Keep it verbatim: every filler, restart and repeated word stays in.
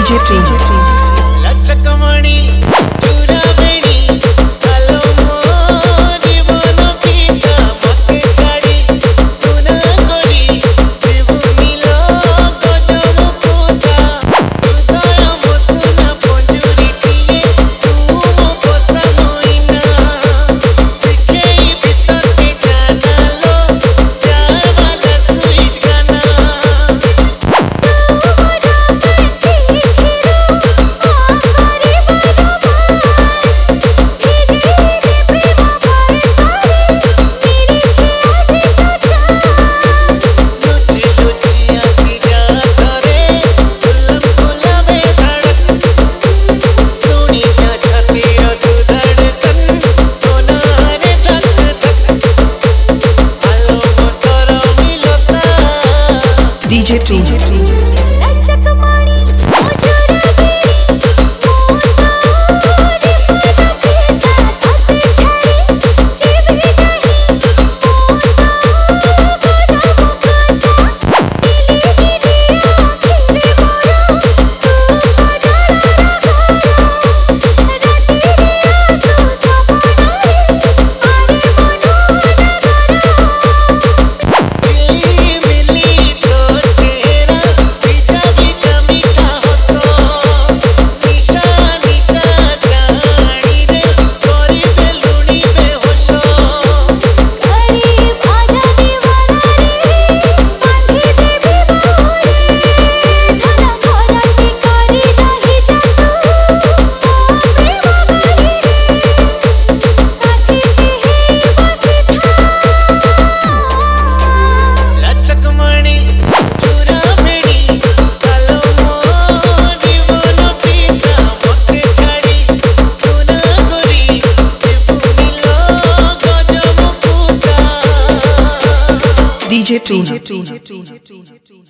DJ T. लचकमणी चूरामणी आलो मोर जीवन पीता मते छाड़ी सुना करी जीवनीलो गजब पूता हृदय मसुना पंजुरी टिए तू मो बसा मोइना सिखेई भीतर के जानालो प्यार वाला स्वीट गाना DJ T. लचकमणी चूरामणी मोर पीता मते छाड़ी जीव नहीं गजब पूता नीली नीली आँखें मोरो तू DJ T.